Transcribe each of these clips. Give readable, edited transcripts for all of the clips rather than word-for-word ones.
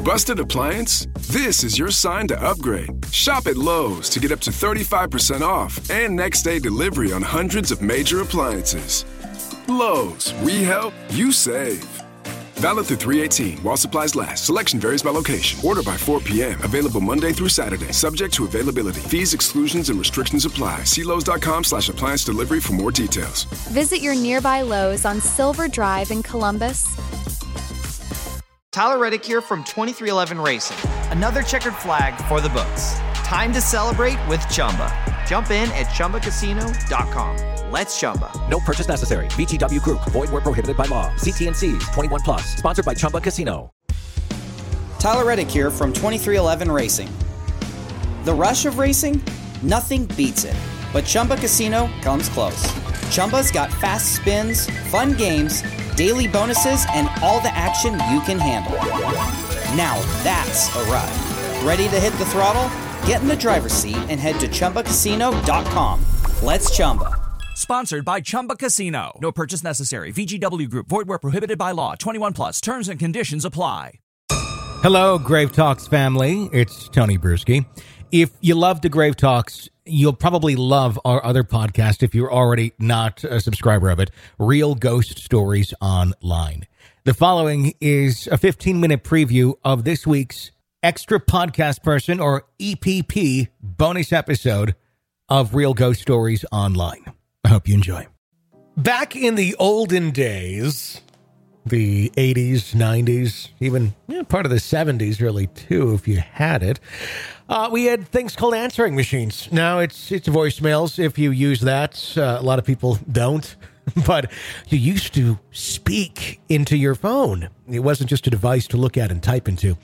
Busted appliance? This is your sign to upgrade. Shop at Lowe's to get up to 35% off and next day delivery on hundreds of major appliances. Lowe's, we help, you save. Valid through 3/18 while supplies last. Selection varies by location. Order by 4 p.m. Available Monday through Saturday. Subject to availability. Fees, exclusions, and restrictions apply. See Lowe's.com/appliance delivery for more details. Visit your nearby Lowe's on Silver Drive in Columbus. Tyler Reddick here from 2311 Racing. Another checkered flag for the books. Time to celebrate with Chumba. Jump in at ChumbaCasino.com. Let's Chumba. No purchase necessary. VGW Group. Void where prohibited by law. See T&Cs. 21 plus. Sponsored by Chumba Casino. Tyler Reddick here from 2311 Racing. The rush of racing? Nothing beats it. But Chumba Casino comes close. Chumba's got fast spins, fun games, daily bonuses, and all the action you can handle. Now that's a ride. Ready to hit the throttle? Get in the driver's seat and head to ChumbaCasino.com. Let's Chumba. Sponsored by Chumba Casino. No purchase necessary. VGW Group. Void where prohibited by law. 21 plus. Terms and conditions apply. Hello, Grave Talks family. It's Tony Bruschi. If you love the Grave Talks, you'll probably love our other podcast if you're already not a subscriber of it, Real Ghost Stories Online. The following is a 15-minute preview of this week's Extra Podcast Person, or EPP, bonus episode of Real Ghost Stories Online. I hope you enjoy. Back in the olden days, the 80s, 90s, even part of the 70s really too, if you had it, we had things called answering machines. Now it's voicemails if you use that. A lot of people don't. But you used to speak into your phone. It wasn't just a device to look at and type into.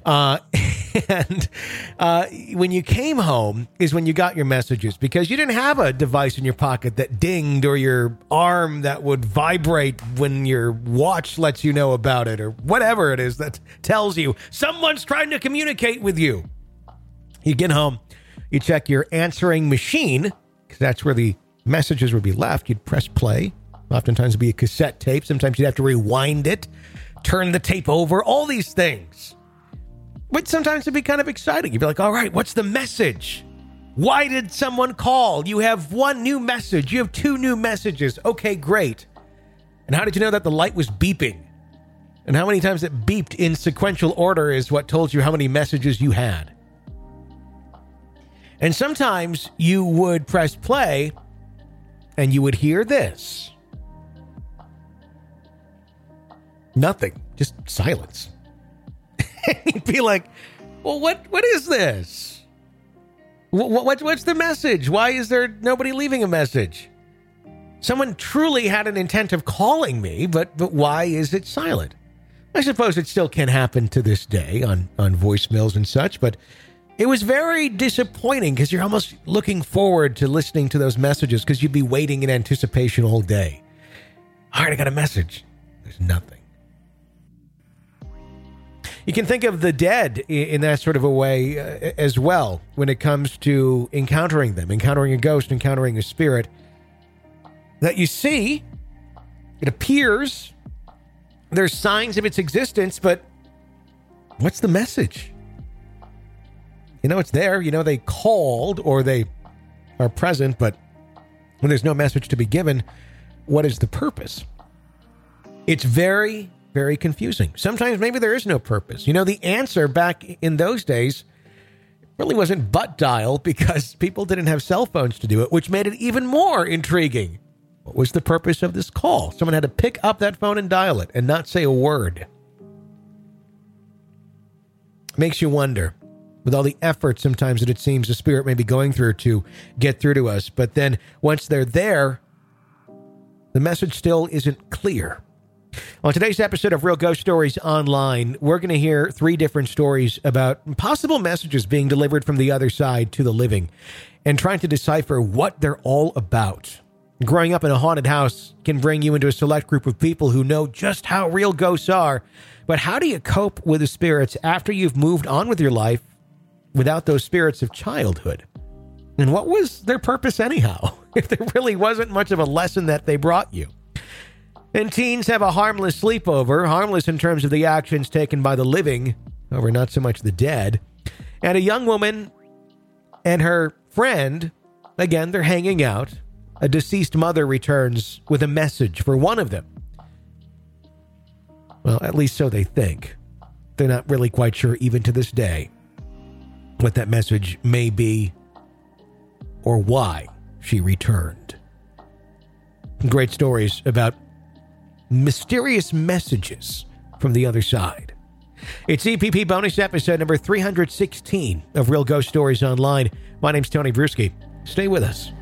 And when you came home is when you got your messages, because you didn't have a device in your pocket that dinged, or your arm that would vibrate when your watch lets you know about it, or whatever it is that tells you someone's trying to communicate with you. You get home, you check your answering machine, because that's where the messages would be left. You'd press play. Oftentimes it'd be a cassette tape. Sometimes you'd have to rewind it, turn the tape over, all these things. But sometimes it'd be kind of exciting. You'd be like, all right, what's the message? Why did someone call? You have one new message. You have two new messages. Okay, great. And how did you know that the light was beeping? And how many times it beeped in sequential order is what told you how many messages you had. And sometimes you would press play and you would hear this. Nothing. Just silence. And you'd be like, well, what is this? What's the message? Why is there nobody leaving a message? Someone truly had an intent of calling me, but why is it silent? I suppose it still can happen to this day on voicemails and such, but it was very disappointing because you're almost looking forward to listening to those messages because you'd be waiting in anticipation all day. All right, I got a message. There's nothing. You can think of the dead in that sort of a way as well when it comes to encountering them, encountering a ghost, encountering a spirit that you see. It appears. There's signs of its existence, but what's the message? You know it's there. You know they called or they are present, but when there's no message to be given, what is the purpose? It's very, very confusing. Sometimes maybe there is no purpose. You know, the answer back in those days really wasn't butt dial because people didn't have cell phones to do it, which made it even more intriguing. What was the purpose of this call? Someone had to pick up that phone and dial it and not say a word. Makes you wonder, with all the effort sometimes that it seems the spirit may be going through to get through to us, but then once they're there, the message still isn't clear. On today's episode of Real Ghost Stories Online, we're going to hear 3 different stories about possible messages being delivered from the other side to the living and trying to decipher what they're all about. Growing up in a haunted house can bring you into a select group of people who know just how real ghosts are, but how do you cope with the spirits after you've moved on with your life without those spirits of childhood? And what was their purpose anyhow, if there really wasn't much of a lesson that they brought you? And teens have a harmless sleepover, harmless in terms of the actions taken by the living, over not so much the dead. And a young woman and her friend, again, they're hanging out. A deceased mother returns with a message for one of them. Well, at least so they think. They're not really quite sure, even to this day, what that message may be or why she returned. Great stories about mysterious messages from the other side. It's EPP bonus episode number 316 of Real Ghost Stories Online. My name's Tony Bruschi. Stay with us.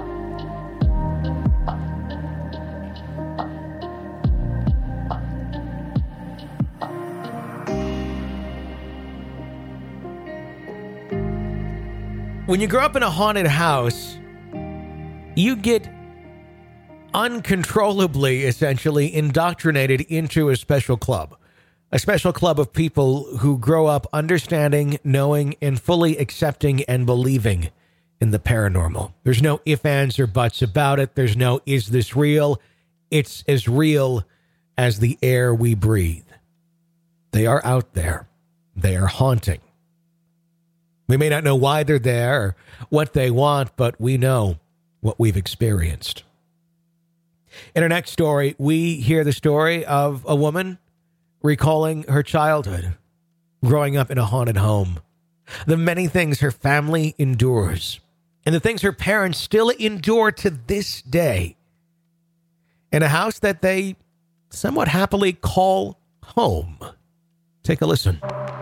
When you grow up in a haunted house, you get uncontrollably, essentially, indoctrinated into a special club. A special club of people who grow up understanding, knowing, and fully accepting and believing in the paranormal. There's no ifs, ands, or buts about it. There's no, is this real? It's as real as the air we breathe. They are out there. They are haunting. We may not know why they're there or what they want, but we know what we've experienced. In our next story, we hear the story of a woman recalling her childhood, growing up in a haunted home, the many things her family endures, and the things her parents still endure to this day, in a house that they somewhat happily call home. Take a listen.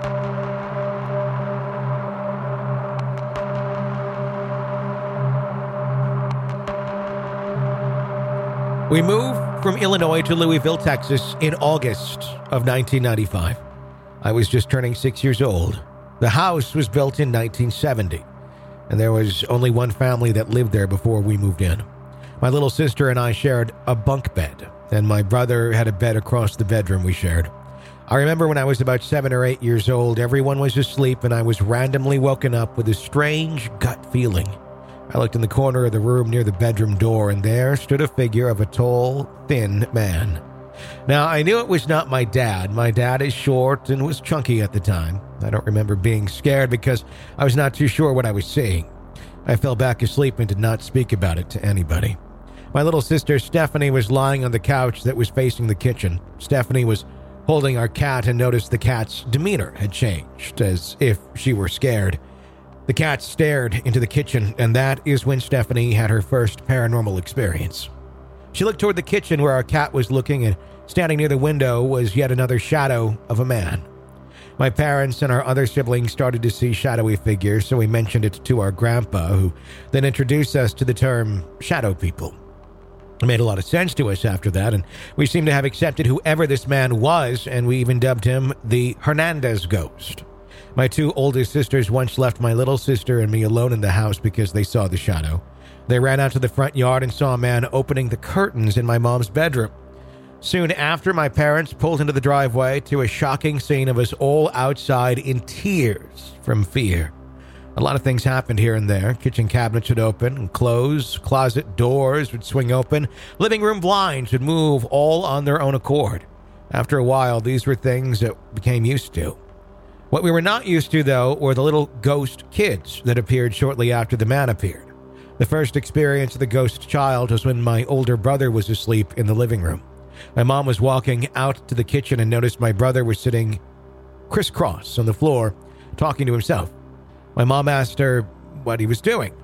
We moved from Illinois to Louisville, Texas in August of 1995. I was just turning 6 years old. The house was built in 1970, and there was only one family that lived there before we moved in. My little sister and I shared a bunk bed, and my brother had a bed across the bedroom we shared. I remember when I was about 7 or 8 years old, everyone was asleep, and I was randomly woken up with a strange gut feeling. I looked in the corner of the room near the bedroom door, and there stood a figure of a tall, thin man. Now, I knew it was not my dad. My dad is short and was chunky at the time. I don't remember being scared because I was not too sure what I was seeing. I fell back asleep and did not speak about it to anybody. My little sister, Stephanie, was lying on the couch that was facing the kitchen. Stephanie was holding our cat and noticed the cat's demeanor had changed, as if she were scared. The cat stared into the kitchen, and that is when Stephanie had her first paranormal experience. She looked toward the kitchen where our cat was looking, and standing near the window was yet another shadow of a man. My parents and our other siblings started to see shadowy figures, so we mentioned it to our grandpa, who then introduced us to the term shadow people. It made a lot of sense to us after that, and we seemed to have accepted whoever this man was, and we even dubbed him the Hernandez Ghost. My two oldest sisters once left my little sister and me alone in the house because they saw the shadow. They ran out to the front yard and saw a man opening the curtains in my mom's bedroom. Soon after, my parents pulled into the driveway to a shocking scene of us all outside in tears from fear. A lot of things happened here and there. Kitchen cabinets would open and close, closet doors would swing open, living room blinds would move all on their own accord. After a while, these were things that we became used to. What we were not used to, though, were the little ghost kids that appeared shortly after the man appeared. The first experience of the ghost child was when my older brother was asleep in the living room. My mom was walking out to the kitchen and noticed my brother was sitting crisscross on the floor, talking to himself. My mom asked her what he was doing,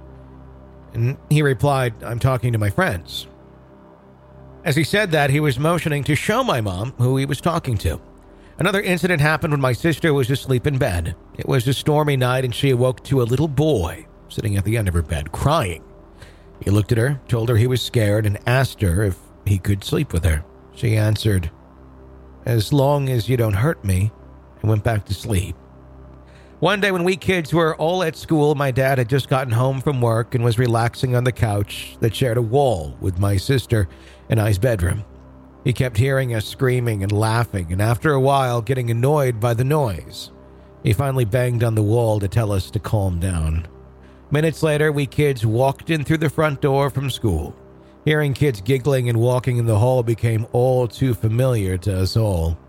and he replied, "I'm talking to my friends." As he said that, he was motioning to show my mom who he was talking to. Another incident happened when my sister was asleep in bed. It was a stormy night, and she awoke to a little boy sitting at the end of her bed, crying. He looked at her, told her he was scared, and asked her if he could sleep with her. She answered, "As long as you don't hurt me," and went back to sleep. One day when we kids were all at school, my dad had just gotten home from work and was relaxing on the couch that shared a wall with my sister and I's bedroom. He kept hearing us screaming and laughing, and after a while, getting annoyed by the noise. He finally banged on the wall to tell us to calm down. Minutes later, we kids walked in through the front door from school. Hearing kids giggling and walking in the hall became all too familiar to us all.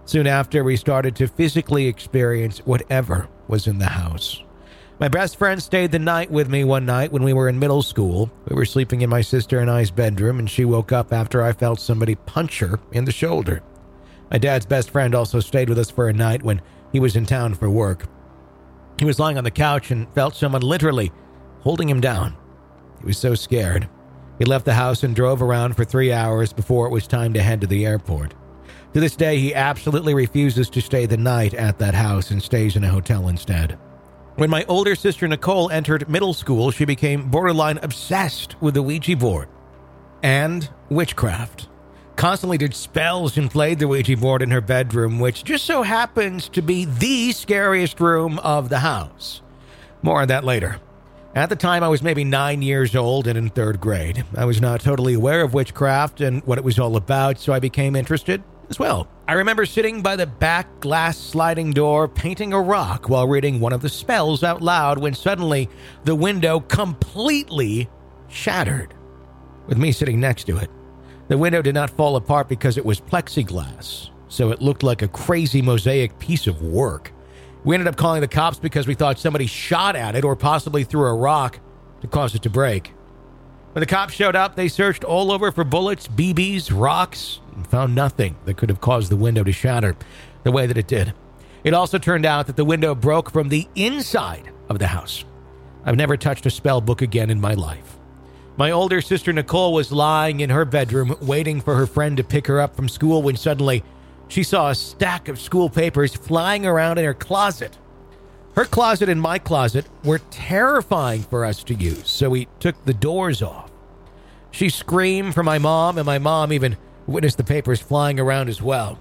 Soon after, we started to physically experience whatever was in the house. My best friend stayed the night with me one night when we were in middle school. We were sleeping in my sister and I's bedroom, and she woke up after I felt somebody punch her in the shoulder. My dad's best friend also stayed with us for a night when he was in town for work. He was lying on the couch and felt someone literally holding him down. He was so scared. He left the house and drove around for 3 hours before it was time to head to the airport. To this day, he absolutely refuses to stay the night at that house and stays in a hotel instead. When my older sister Nicole entered middle school, she became borderline obsessed with the Ouija board and witchcraft. Constantly did spells and played the Ouija board in her bedroom, which just so happens to be the scariest room of the house. More on that later. At the time, I was maybe 9 years old and in 3rd grade. I was not totally aware of witchcraft and what it was all about, so I became interested as well. I remember sitting by the back glass sliding door, painting a rock while reading one of the spells out loud when suddenly the window completely shattered, with me sitting next to it. The window did not fall apart because it was plexiglass, so it looked like a crazy mosaic piece of work. We ended up calling the cops because we thought somebody shot at it or possibly threw a rock to cause it to break. When the cops showed up, they searched all over for bullets, BBs, rocks, and found nothing that could have caused the window to shatter the way that it did. It also turned out that the window broke from the inside of the house. I've never touched a spell book again in my life. My older sister Nicole was lying in her bedroom waiting for her friend to pick her up from school when suddenly she saw a stack of school papers flying around in her closet. Her closet and my closet were terrifying for us to use, so we took the doors off. She screamed for my mom, and my mom even witnessed the papers flying around as well.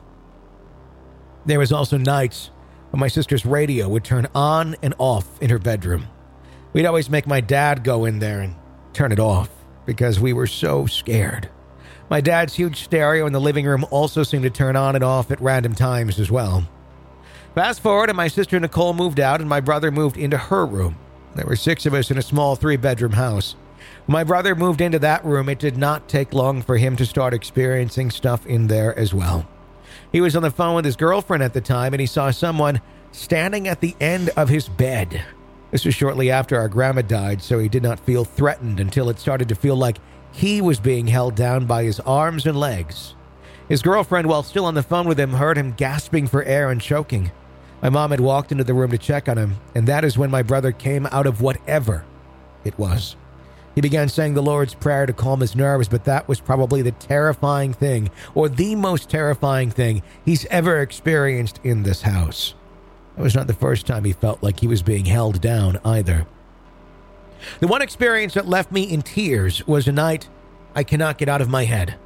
There was also nights when my sister's radio would turn on and off in her bedroom. We'd always make my dad go in there and turn it off because we were so scared. My dad's huge stereo in the living room also seemed to turn on and off at random times as well. Fast forward, and my sister Nicole moved out and my brother moved into her room. There were 6 of us in a small 3-bedroom house. When my brother moved into that room, it did not take long for him to start experiencing stuff in there as well. He was on the phone with his girlfriend at the time, and he saw someone standing at the end of his bed. This was shortly after our grandma died, so he did not feel threatened until it started to feel like he was being held down by his arms and legs. His girlfriend, while still on the phone with him, heard him gasping for air and choking. My mom had walked into the room to check on him, and that is when my brother came out of whatever it was. He began saying the Lord's Prayer to calm his nerves, but that was probably the terrifying thing, or the most terrifying thing he's ever experienced in this house. It was not the first time he felt like he was being held down either. The one experience that left me in tears was a night I cannot get out of my head.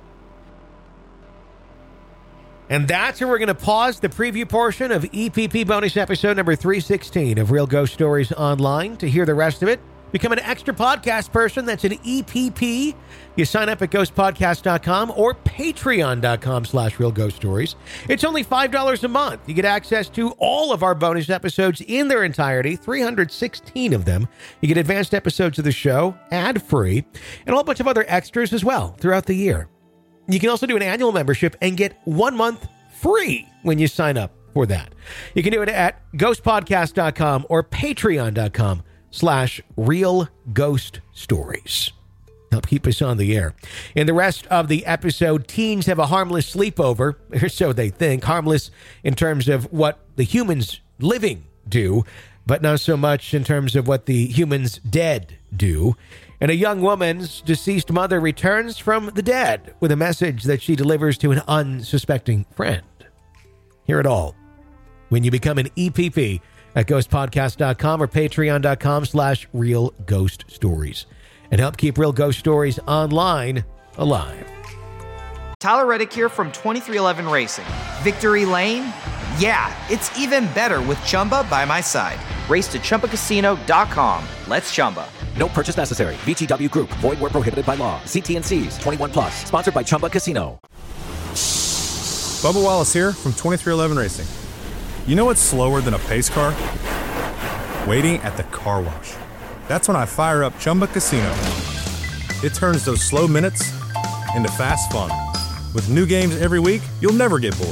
And that's where we're going to pause the preview portion of EPP bonus episode number 316 of Real Ghost Stories Online. To hear the rest of it, become an extra podcast person. That's an EPP. You sign up at ghostpodcast.com or patreon.com/Real Ghost Stories. It's only $5 a month. You get access to all of our bonus episodes in their entirety, 316 of them. You get advanced episodes of the show, ad-free, and a whole bunch of other extras as well throughout the year. You can also do an annual membership and get 1 month free when you sign up for that. You can do it at ghostpodcast.com or patreon.com/Real Ghost Stories. Help keep us on the air. In the rest of the episode, teens have a harmless sleepover, or so they think. Harmless in terms of what the humans living do, but not so much in terms of what the humans dead do. And a young woman's deceased mother returns from the dead with a message that she delivers to an unsuspecting friend. Hear it all when you become an EPP at ghostpodcast.com or patreon.com/Real Ghost Stories, and help keep Real Ghost Stories Online alive. Tyler Reddick here from 2311 Racing. Victory Lane? Yeah, it's even better with Chumba by my side. Race to ChumbaCasino.com. Let's Chumba. No purchase necessary. VGW Group. Void where prohibited by law. See T&Cs. 21+. Sponsored by Chumba Casino. Bubba Wallace here from 2311 Racing. You know what's slower than a pace car? Waiting at the car wash. That's when I fire up Chumba Casino. It turns those slow minutes into fast fun. With new games every week, you'll never get bored.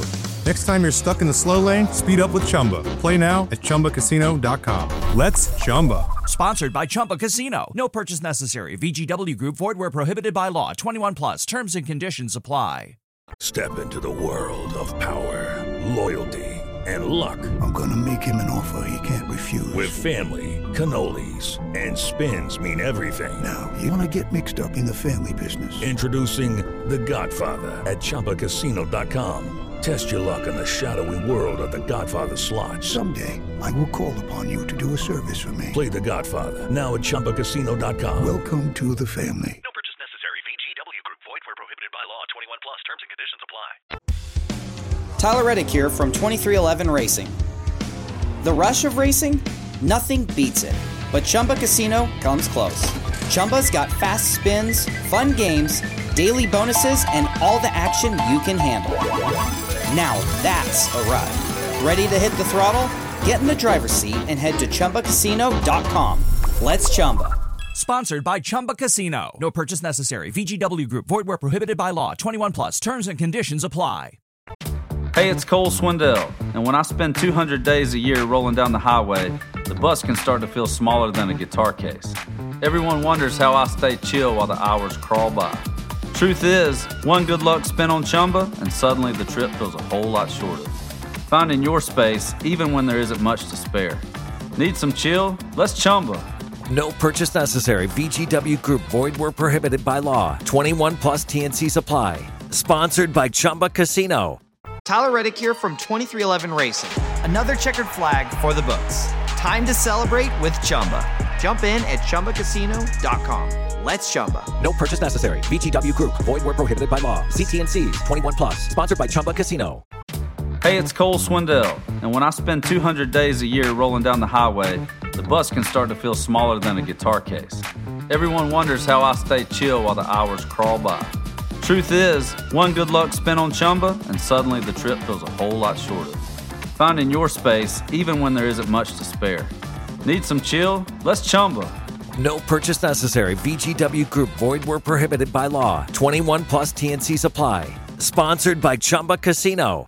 Next time you're stuck in the slow lane, speed up with Chumba. Play now at ChumbaCasino.com. Let's Chumba. Sponsored by Chumba Casino. No purchase necessary. VGW Group. Void where prohibited by law. 21 plus. Terms and conditions apply. Step into the world of power, loyalty, and luck. I'm gonna make him an offer he can't refuse. With family, cannolis, and spins mean everything. Now, you wanna get mixed up in the family business. Introducing The Godfather at ChumbaCasino.com. Test your luck in the shadowy world of The Godfather slot. Someday, I will call upon you to do a service for me. Play The Godfather now at ChumbaCasino.com. Welcome to the family. No purchase necessary. VGW Group. Void where prohibited by law. 21 plus. Terms and conditions apply. Tyler Reddick here from 2311 Racing. The rush of racing? Nothing beats it. But Chumba Casino comes close. Chumba's got fast spins, fun games, daily bonuses, and all the action you can handle. Now that's a ride. Ready to hit the throttle? Get in the driver's seat and head to ChumbaCasino.com. Let's Chumba. Sponsored by Chumba Casino. No purchase necessary. VGW Group. Void where prohibited by law. 21 plus. Terms and conditions apply. Hey, it's Cole Swindell, and when I spend 200 days a year rolling down the highway, the bus can start to feel smaller than a guitar case. Everyone wonders how I stay chill while the hours crawl by. Truth is, one good luck spin on Chumba, and suddenly the trip feels a whole lot shorter. Finding your space, even when there isn't much to spare. Need some chill? Let's Chumba. No purchase necessary. VGW Group. Void where prohibited by law. 21 plus TNC Supply. Sponsored by Chumba Casino. Tyler Reddick here from 2311 Racing. Another checkered flag for the books. Time to celebrate with Chumba. Jump in at ChumbaCasino.com. Let's Chumba. No purchase necessary. VGW Group. Void where prohibited by law. See TNCs. 21 plus. Sponsored by Chumba Casino. Hey, it's Cole Swindell, and when I spend 200 days a year rolling down the highway, the bus can start to feel smaller than a guitar case. Everyone wonders how I stay chill while the hours crawl by. Truth is, one good luck spin on Chumba, and suddenly the trip feels a whole lot shorter. Finding your space, even when there isn't much to spare. Need some chill? Let's Chumba. No purchase necessary. VGW Group. Void where prohibited by law. 21 plus TNC Supply. Sponsored by Chumba Casino.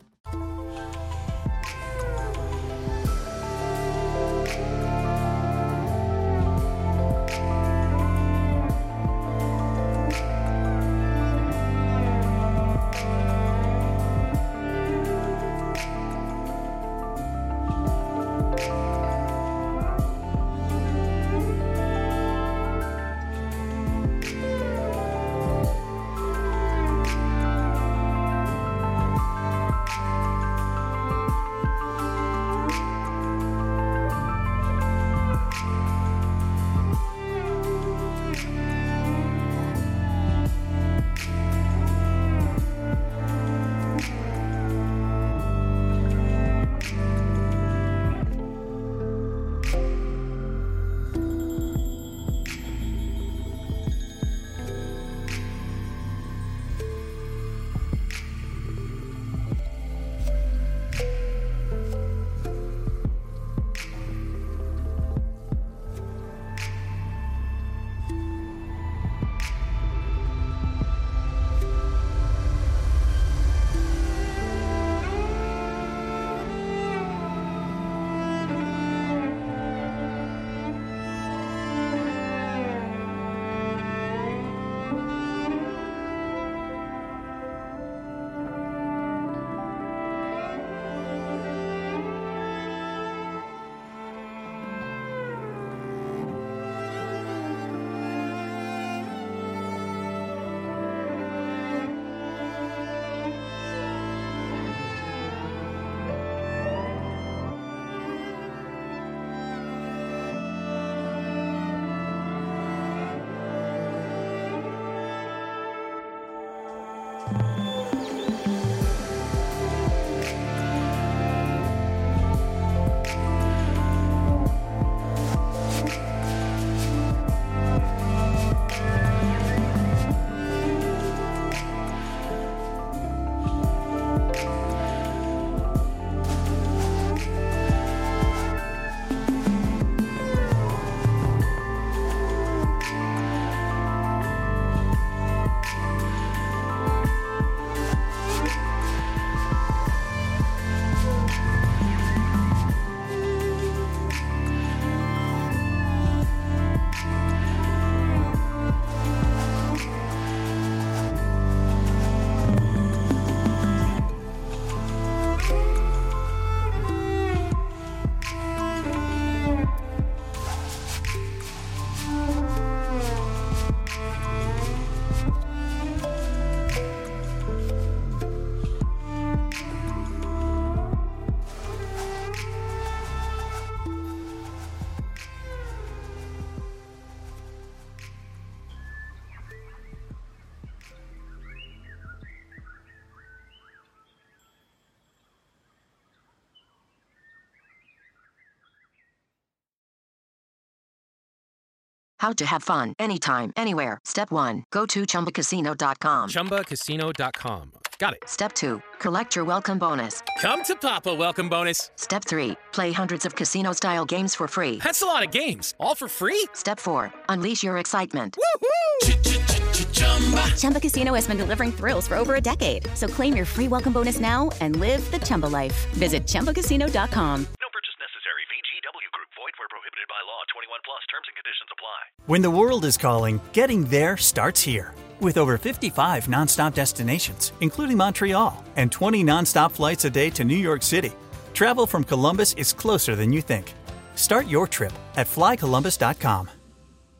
How to have fun anytime, anywhere. Step 1. Go to ChumbaCasino.com. ChumbaCasino.com. Got it. Step 2. Collect your welcome bonus. Come to Papa welcome bonus. Step 3. Play hundreds of casino-style games for free. That's a lot of games. All for free? Step 4. Unleash your excitement. Chumba Casino has been delivering thrills for over a decade. So claim your free welcome bonus now and live the Chumba life. Visit ChumbaCasino.com. No purchase necessary. VGW Group. Void where prohibited by law. 21 plus. Terms and conditions apply. When the world is calling, getting there starts here. With over 55 nonstop destinations, including Montreal, and 20 nonstop flights a day to New York City, travel from Columbus is closer than you think. Start your trip at flycolumbus.com.